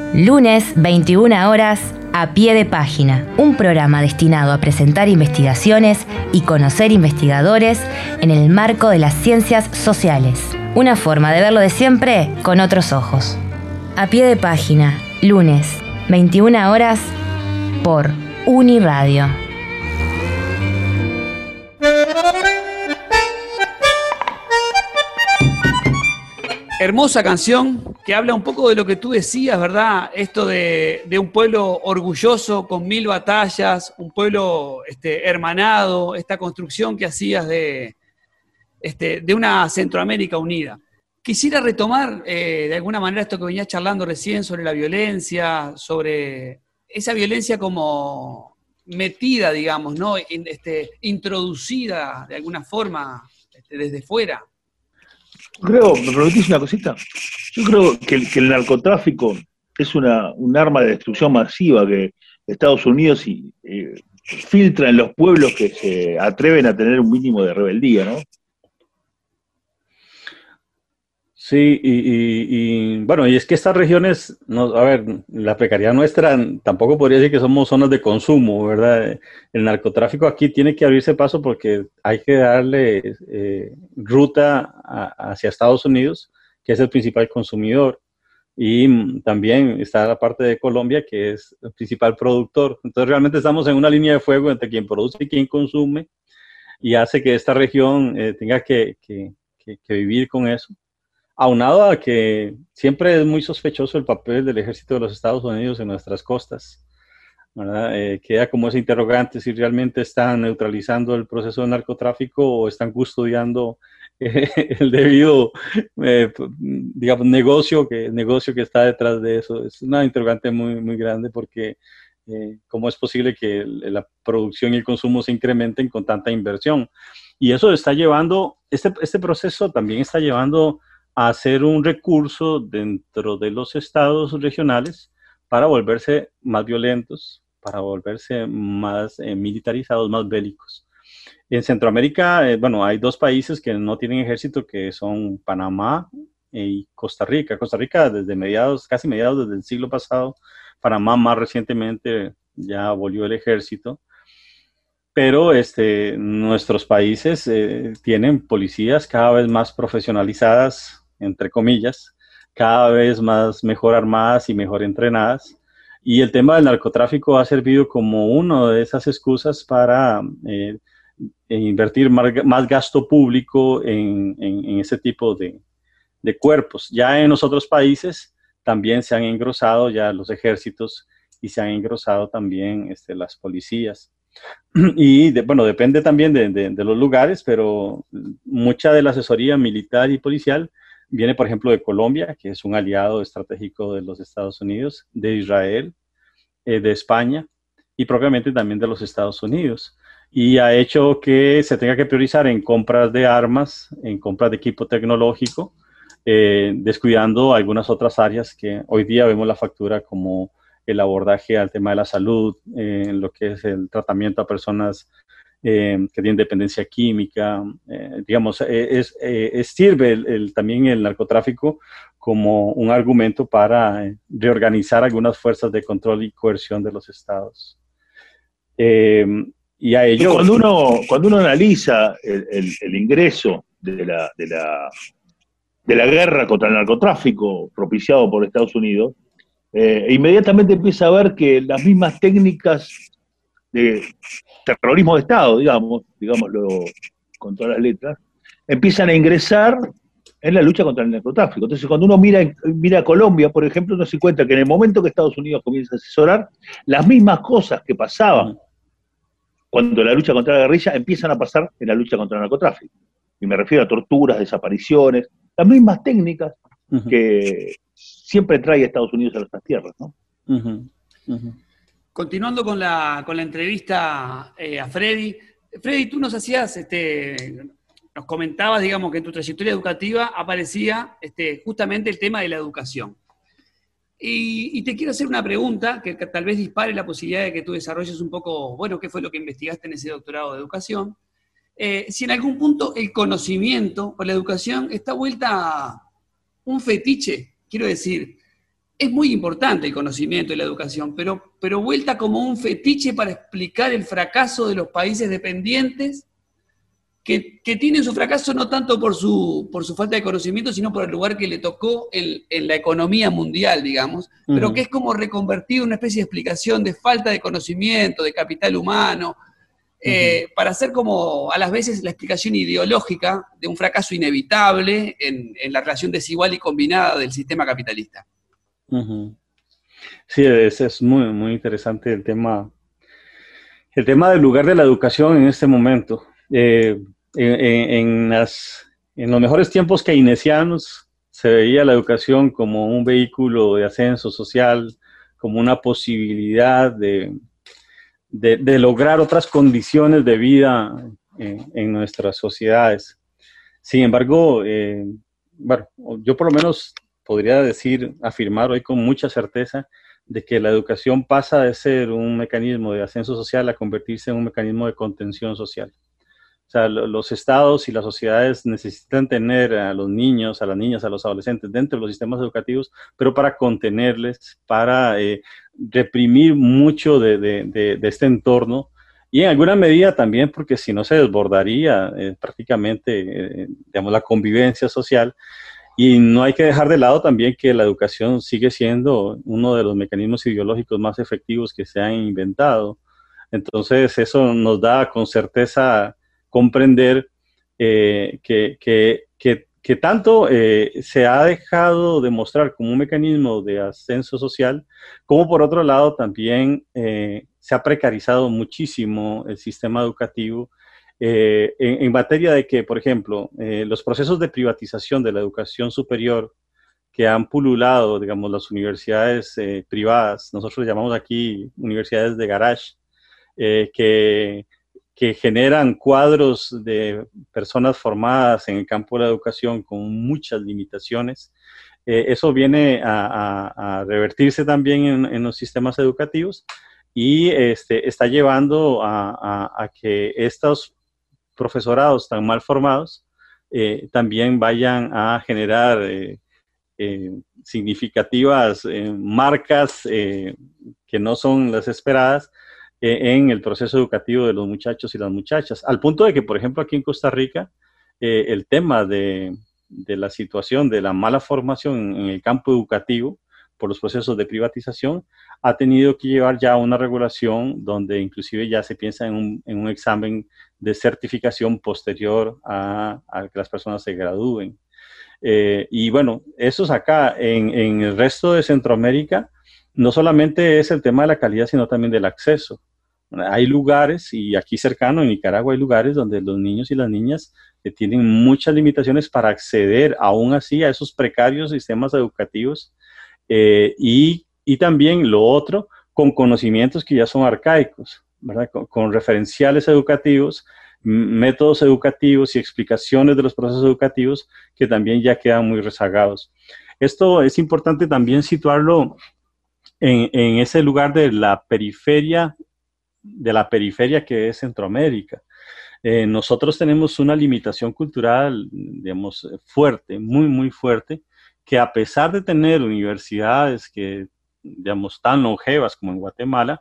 Lunes, 21 horas, A Pie de Página, un programa destinado a presentar investigaciones y conocer investigadores en el marco de las ciencias sociales. Una forma de verlo de siempre con otros ojos. A Pie de Página, lunes, 21 horas, por Uniradio. Hermosa canción que habla un poco de lo que tú decías, ¿verdad? Esto de un pueblo orgulloso con 1000 batallas, un pueblo hermanado, esta construcción que hacías de una Centroamérica unida. Quisiera retomar de alguna manera esto que venías charlando recién sobre la violencia, sobre esa violencia como metida, digamos, ¿no? Introducida de alguna forma desde fuera. Creo, ¿me permitís una cosita? Yo creo que el narcotráfico es un arma de destrucción masiva que Estados Unidos filtra en los pueblos que se atreven a tener un mínimo de rebeldía, ¿no? Sí, bueno, y es que estas regiones, no, a ver, la precariedad nuestra tampoco podría decir que somos zonas de consumo, ¿verdad? El narcotráfico aquí tiene que abrirse paso porque hay que darle ruta hacia Estados Unidos, que es el principal consumidor, y también está la parte de Colombia, que es el principal productor. Entonces realmente estamos en una línea de fuego entre quien produce y quien consume, y hace que esta región tenga que vivir con eso. Aunado a que siempre es muy sospechoso el papel del ejército de los Estados Unidos en nuestras costas, ¿verdad? Queda como ese interrogante si realmente están neutralizando el proceso de narcotráfico o están custodiando el debido, digamos, negocio que está detrás de eso. Es una interrogante muy, muy grande porque ¿cómo es posible que la producción y el consumo se incrementen con tanta inversión? Y eso está llevando, este proceso también está llevando a hacer un recurso dentro de los estados regionales para volverse más violentos, para volverse más militarizados, más bélicos. En Centroamérica, bueno, hay dos países que no tienen ejército, que son Panamá y Costa Rica. Costa Rica desde casi mediados del siglo pasado, Panamá más recientemente ya abolió el ejército. Pero nuestros países tienen policías cada vez más profesionalizadas, entre comillas, cada vez más mejor armadas y mejor entrenadas. Y el tema del narcotráfico ha servido como una de esas excusas para invertir más gasto público en ese tipo de cuerpos. Ya en los otros países también se han engrosado ya los ejércitos y se han engrosado también las policías. Y bueno, depende también de los lugares, pero mucha de la asesoría militar y policial viene, por ejemplo, de Colombia, que es un aliado estratégico de los Estados Unidos, de Israel, de España y propiamente también de los Estados Unidos. Y ha hecho que se tenga que priorizar en compras de armas, en compras de equipo tecnológico, descuidando algunas otras áreas que hoy día vemos la factura, como el abordaje al tema de la salud, lo que es el tratamiento a personas que tienen dependencia química, digamos, sirve también el narcotráfico como un argumento para reorganizar algunas fuerzas de control y coerción de los estados. Y a ello... Cuando uno analiza el ingreso de la guerra contra el narcotráfico propiciado por Estados Unidos, inmediatamente empieza a ver que las mismas técnicas de terrorismo de Estado, digámoslo con todas las letras, empiezan a ingresar en la lucha contra el narcotráfico. Entonces, cuando uno mira a Colombia, por ejemplo, uno se encuentra que en el momento que Estados Unidos comienza a asesorar, las mismas cosas que pasaban cuando la lucha contra la guerrilla empiezan a pasar en la lucha contra el narcotráfico. Y me refiero a torturas, desapariciones, las mismas técnicas que siempre trae Estados Unidos a nuestras tierras, ¿no? Continuando con la entrevista a Freddy. Freddy, tú nos comentabas, digamos, que en tu trayectoria educativa aparecía justamente el tema de la educación. Y te quiero hacer una pregunta que tal vez dispare la posibilidad de que tú desarrolles un poco, bueno, qué fue lo que investigaste en ese doctorado de educación. Si en algún punto el conocimiento o la educación está vuelta un fetiche, quiero decir, es muy importante el conocimiento y la educación, pero vuelta como un fetiche para explicar el fracaso de los países dependientes, que tienen su fracaso no tanto por su falta de conocimiento, sino por el lugar que le tocó en la economía mundial, digamos, pero que es como reconvertido en una especie de explicación de falta de conocimiento, de capital humano, para hacer como a las veces la explicación ideológica de un fracaso inevitable en la relación desigual y combinada del sistema capitalista. Sí, es muy, muy interesante el tema del lugar de la educación en este momento. En los mejores tiempos keynesianos se veía la educación como un vehículo de ascenso social, como una posibilidad de lograr otras condiciones de vida en nuestras sociedades. Sin embargo, bueno, yo por lo menos podría afirmar hoy con mucha certeza de que la educación pasa de ser un mecanismo de ascenso social a convertirse en un mecanismo de contención social. O sea, los estados y las sociedades necesitan tener a los niños, a las niñas, a los adolescentes dentro de los sistemas educativos, pero para contenerles, para reprimir mucho de este entorno y en alguna medida también porque si no se desbordaría prácticamente, digamos, la convivencia social. Y no hay que dejar de lado también que la educación sigue siendo uno de los mecanismos ideológicos más efectivos que se han inventado. Entonces, eso nos da con certeza comprender que tanto se ha dejado de mostrar como un mecanismo de ascenso social, como por otro lado también se ha precarizado muchísimo el sistema educativo en materia de que, por ejemplo, los procesos de privatización de la educación superior que han pululado, digamos, las universidades privadas, nosotros le llamamos aquí universidades de garage, que generan cuadros de personas formadas en el campo de la educación con muchas limitaciones. Eso viene a revertirse también en los sistemas educativos y está llevando a que estos profesorados tan mal formados también vayan a generar significativas marcas que no son las esperadas en el proceso educativo de los muchachos y las muchachas, al punto de que, por ejemplo, aquí en Costa Rica, el tema de la situación de la mala formación en el campo educativo por los procesos de privatización ha tenido que llevar ya a una regulación donde inclusive ya se piensa en un examen de certificación posterior a que las personas se gradúen. Y bueno, eso es acá. En el resto de Centroamérica no solamente es el tema de la calidad, sino también del acceso. Hay lugares, y aquí cercano en Nicaragua hay lugares donde los niños y las niñas tienen muchas limitaciones para acceder aún así a esos precarios sistemas educativos y también lo otro, con conocimientos que ya son arcaicos, ¿verdad? Con referenciales educativos, métodos educativos y explicaciones de los procesos educativos que también ya quedan muy rezagados. Esto es importante también situarlo en ese lugar de la periferia que es Centroamérica. Nosotros tenemos una limitación cultural, digamos, fuerte, muy, muy fuerte, que a pesar de tener universidades que, digamos, tan longevas como en Guatemala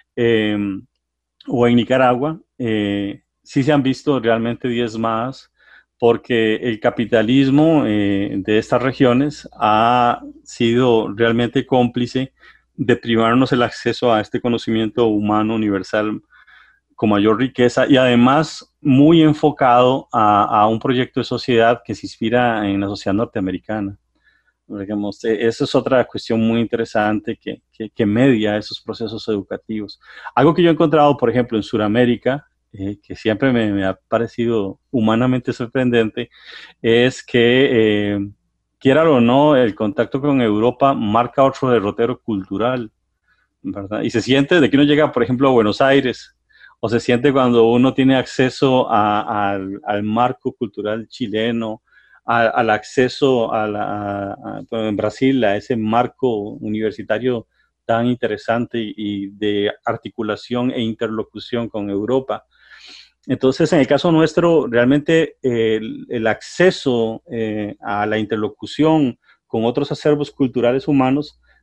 o en Nicaragua, sí se han visto realmente diezmadas porque el capitalismo de estas regiones ha sido realmente cómplice de privarnos el acceso a este conocimiento humano universal con mayor riqueza y además muy enfocado a un proyecto de sociedad que se inspira en la sociedad norteamericana. Digamos, esa es otra cuestión muy interesante que media esos procesos educativos. Algo que yo he encontrado, por ejemplo, en Sudamérica, que siempre me ha parecido humanamente sorprendente, es que, quiera o no, el contacto con Europa marca otro derrotero cultural, ¿verdad? Y se siente desde que uno llega, por ejemplo, a Buenos Aires, o se siente cuando uno tiene acceso al marco cultural chileno, al acceso en Brasil a ese marco universitario tan interesante y de articulación e interlocución con Europa. Entonces, en el caso nuestro, realmente el acceso a la interlocución con otros acervos culturales humanos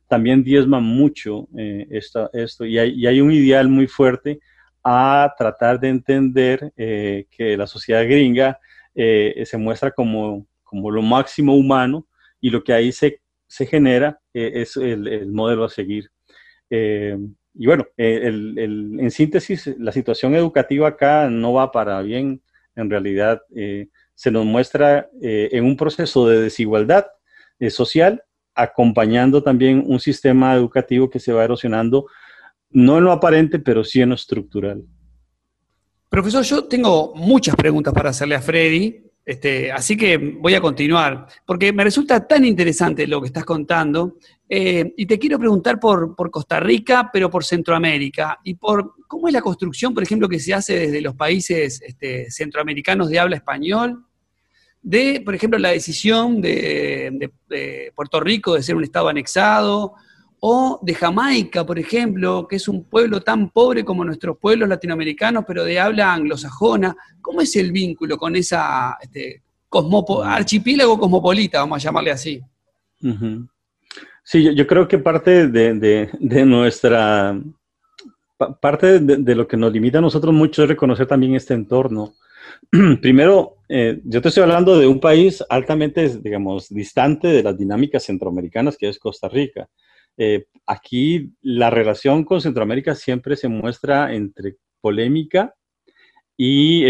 también diezma mucho esto y hay un ideal muy fuerte a tratar de entender que la sociedad gringa se muestra como lo máximo humano y lo que ahí se genera es el modelo a seguir. Y bueno, en síntesis, la situación educativa acá no va para bien. En realidad, se nos muestra en un proceso de desigualdad social, acompañando también un sistema educativo que se va erosionando, no en lo aparente, pero sí en lo estructural. Profesor, yo tengo muchas preguntas para hacerle a Freddy, así que voy a continuar, porque me resulta tan interesante lo que estás contando, y te quiero preguntar por Costa Rica, pero por Centroamérica, y por cómo es la construcción, por ejemplo, que se hace desde los países centroamericanos de habla español, de, por ejemplo, la decisión de Puerto Rico de ser un estado anexado, o de Jamaica, por ejemplo, que es un pueblo tan pobre como nuestros pueblos latinoamericanos, pero de habla anglosajona. ¿Cómo es el vínculo con esa archipiélago cosmopolita, vamos a llamarle así? Uh-huh. Sí, yo creo que parte de nuestra... Parte de lo que nos limita a nosotros mucho es reconocer también este entorno. Primero, yo te estoy hablando de un país altamente, digamos, distante de las dinámicas centroamericanas, que es Costa Rica. Aquí la relación con Centroamérica siempre se muestra entre polémica y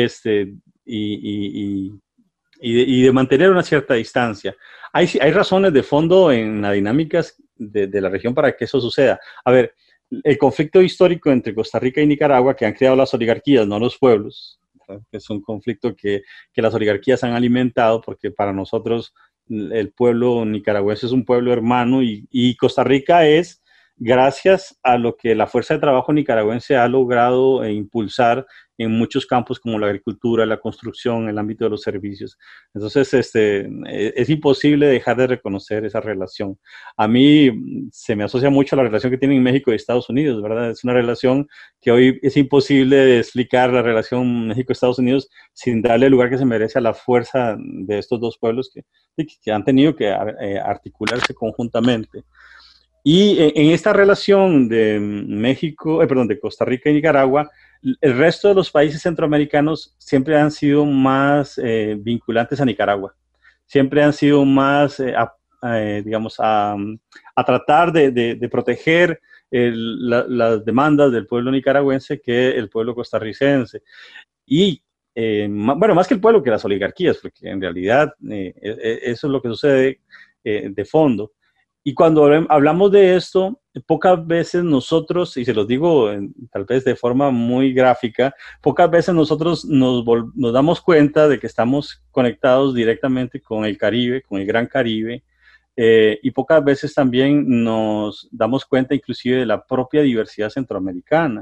de mantener una cierta distancia. Hay razones de fondo en las dinámicas de la región para que eso suceda. A ver, el conflicto histórico entre Costa Rica y Nicaragua, que han creado las oligarquías, no los pueblos, ¿verdad? Es un conflicto que las oligarquías han alimentado, porque para nosotros el pueblo nicaragüense es un pueblo hermano y Costa Rica es gracias a lo que la fuerza de trabajo nicaragüense ha logrado impulsar en muchos campos como la agricultura, la construcción, el ámbito de los servicios. Entonces, es imposible dejar de reconocer esa relación. A mí se me asocia mucho a la relación que tienen México y Estados Unidos, ¿verdad? Es una relación que hoy es imposible de explicar, la relación México-Estados Unidos, sin darle el lugar que se merece a la fuerza de estos dos pueblos que han tenido que articularse conjuntamente. Y en esta relación de de Costa Rica y Nicaragua, el resto de los países centroamericanos siempre han sido más vinculantes a Nicaragua. Siempre han sido más, digamos, a tratar de proteger las demandas del pueblo nicaragüense que el pueblo costarricense. Y, bueno, más que el pueblo, que las oligarquías, porque en realidad eso es lo que sucede de fondo. Y cuando hablamos de esto, pocas veces nosotros, y se los digo tal vez de forma muy gráfica, pocas veces nosotros nos damos cuenta de que estamos conectados directamente con el Caribe, con el Gran Caribe, y pocas veces también nos damos cuenta inclusive de la propia diversidad centroamericana.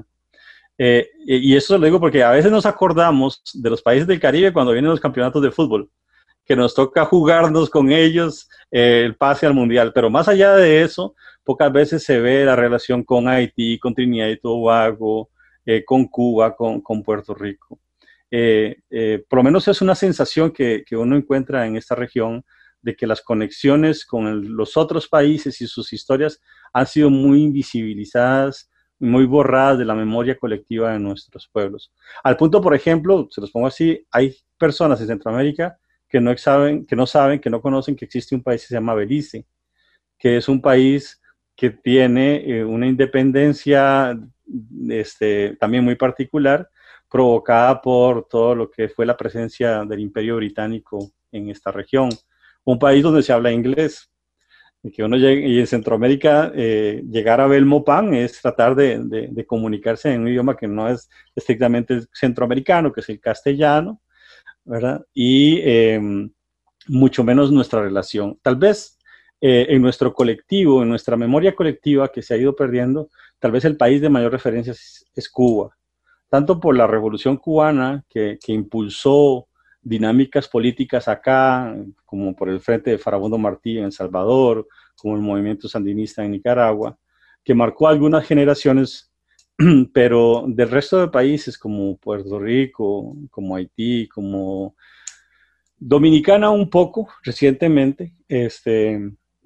Y eso lo digo porque a veces nos acordamos de los países del Caribe cuando vienen los campeonatos de fútbol, que nos toca jugarnos con ellos el pase al mundial. Pero más allá de eso, pocas veces se ve la relación con Haití, con Trinidad y Tobago, con Cuba, con Puerto Rico. Por lo menos es una sensación que uno encuentra en esta región de que las conexiones con los otros países y sus historias han sido muy invisibilizadas, muy borradas de la memoria colectiva de nuestros pueblos. Al punto, por ejemplo, se los pongo así, hay personas en Centroamérica que no saben, que no conocen que existe un país que se llama Belice, que es un país que tiene una independencia también muy particular, provocada por todo lo que fue la presencia del Imperio Británico en esta región. Un país donde se habla inglés, que uno llegue, y en Centroamérica llegar a Belmopan es tratar de comunicarse en un idioma que no es estrictamente centroamericano, que es el castellano, ¿verdad? Y mucho menos nuestra relación. Tal vez en nuestro colectivo, en nuestra memoria colectiva que se ha ido perdiendo, tal vez el país de mayor referencia es Cuba, tanto por la Revolución Cubana que impulsó dinámicas políticas acá, como por el Frente de Farabundo Martí en El Salvador, como el movimiento sandinista en Nicaragua, que marcó algunas generaciones, pero del resto de países como Puerto Rico, como Haití, como Dominicana un poco recientemente,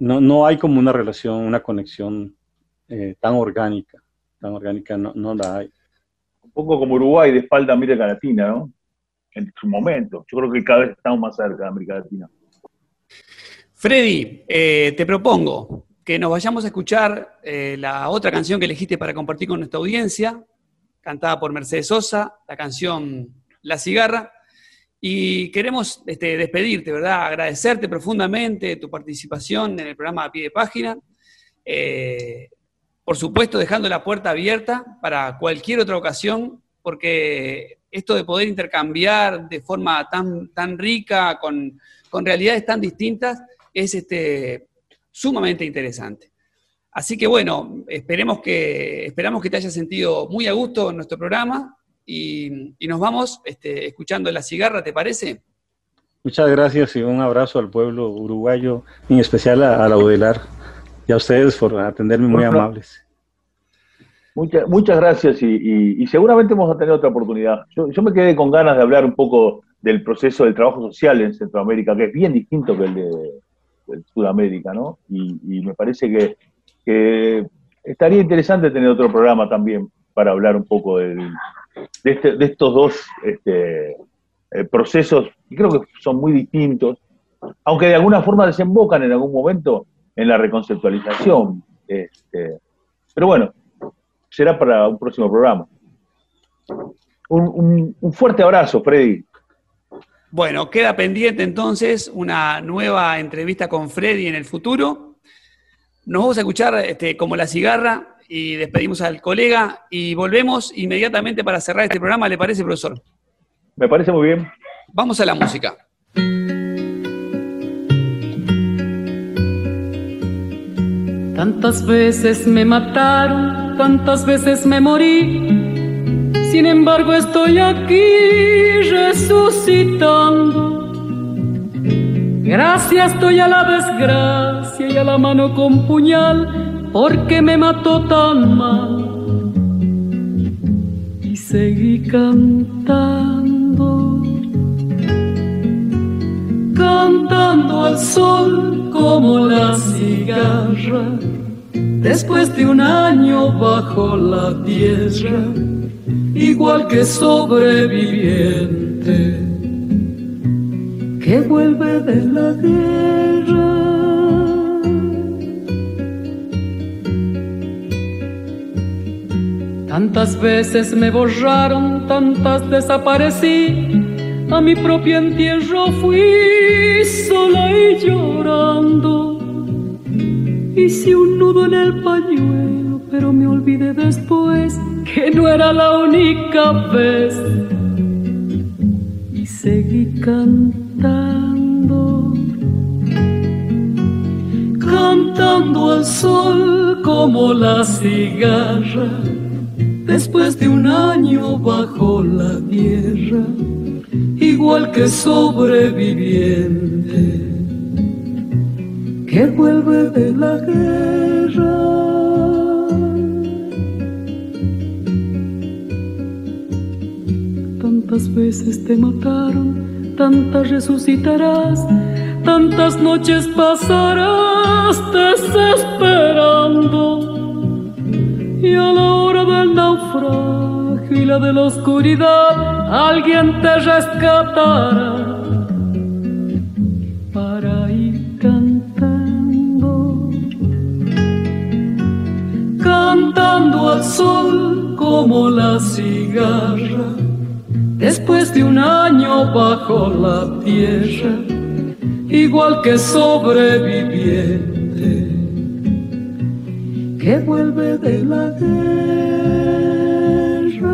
no hay como una relación, una conexión tan orgánica, no la hay. Un poco como Uruguay de espalda a América Latina, ¿no? En su momento. Yo creo que cada vez estamos más cerca de América Latina. Freddy, te propongo que nos vayamos a escuchar la otra canción que elegiste para compartir con nuestra audiencia, cantada por Mercedes Sosa, la canción La Cigarra, y queremos despedirte, ¿verdad? Agradecerte profundamente tu participación en el programa A Pie de Página, por supuesto dejando la puerta abierta para cualquier otra ocasión, porque esto de poder intercambiar de forma tan rica, con realidades tan distintas, es sumamente interesante. Así que bueno, esperamos que te hayas sentido muy a gusto en nuestro programa y nos vamos escuchando La Cigarra, ¿te parece? Muchas gracias y un abrazo al pueblo uruguayo, en especial a la UDELAR y a ustedes por atenderme muy amables. Muchas gracias y seguramente vamos a tener otra oportunidad. Yo me quedé con ganas de hablar un poco del proceso del trabajo social en Centroamérica, que es bien distinto que el de Sudamérica, ¿no? Y me parece que estaría interesante tener otro programa también para hablar un poco de estos dos procesos, que creo que son muy distintos, aunque de alguna forma desembocan en algún momento en la reconceptualización. Pero bueno, será para un próximo programa. Un fuerte abrazo, Freddy. Bueno, queda pendiente entonces una nueva entrevista con Freddy en el futuro. Nos vamos a escuchar como La Cigarra y despedimos al colega y volvemos inmediatamente para cerrar este programa. ¿Le parece, profesor? Me parece muy bien. Vamos a la música. Tantas veces me mataron, tantas veces me morí. Sin embargo estoy aquí resucitando. Gracias doy a la desgracia y a la mano con puñal, porque me mató tan mal. Y seguí cantando, cantando al sol como la cigarra, después de un año bajo la tierra, igual que sobreviviente que vuelve de la guerra. Tantas veces me borraron, tantas desaparecí, a mi propio entierro fui sola y llorando. Hice un nudo en el pañuelo, pero me olvidé después que no era la única vez. Y seguí cantando, cantando al sol como la cigarra, después de un año bajo la tierra, igual que sobreviviente que vuelve de la guerra. Tantas veces te mataron, tantas resucitarás, tantas noches pasarás desesperando, y a la hora del naufragio y la de la oscuridad alguien te rescatará para ir cantando, cantando al sol como la cigarra, después de un año bajo la tierra, igual que sobreviviente que vuelve de la guerra.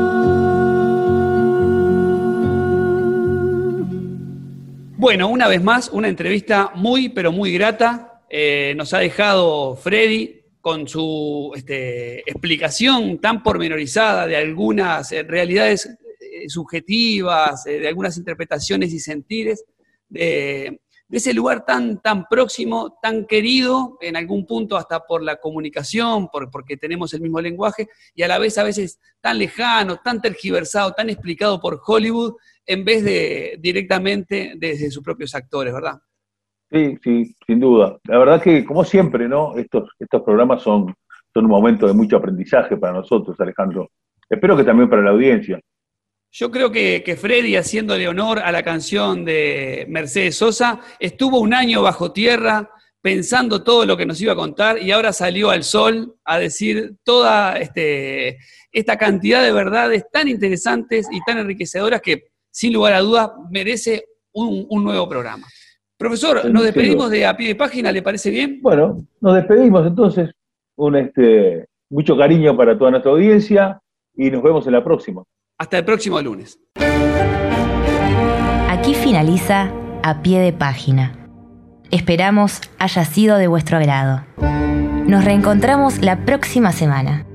Bueno, una vez más, una entrevista muy, pero muy grata. Nos ha dejado Freddy con su explicación tan pormenorizada de algunas realidades subjetivas, de algunas interpretaciones y sentires, de ese lugar tan próximo, tan querido, en algún punto hasta por la comunicación, porque tenemos el mismo lenguaje, y a veces tan lejano, tan tergiversado, tan explicado por Hollywood, en vez de directamente desde sus propios actores, ¿verdad? Sí, sí, sin duda. La verdad que, como siempre, ¿no? Estos programas son un momento de mucho aprendizaje para nosotros, Alejandro. Espero que también para la audiencia. Yo creo que Freddy, haciéndole honor a la canción de Mercedes Sosa, estuvo un año bajo tierra pensando todo lo que nos iba a contar y ahora salió al sol a decir toda esta cantidad de verdades tan interesantes y tan enriquecedoras que, sin lugar a dudas, merece un nuevo programa. Profesor, nos despedimos de A Pie de Página, ¿le parece bien? Bueno, nos despedimos entonces. Mucho cariño para toda nuestra audiencia y nos vemos en la próxima. Hasta el próximo lunes. Aquí finaliza A Pie de Página. Esperamos haya sido de vuestro agrado. Nos reencontramos la próxima semana.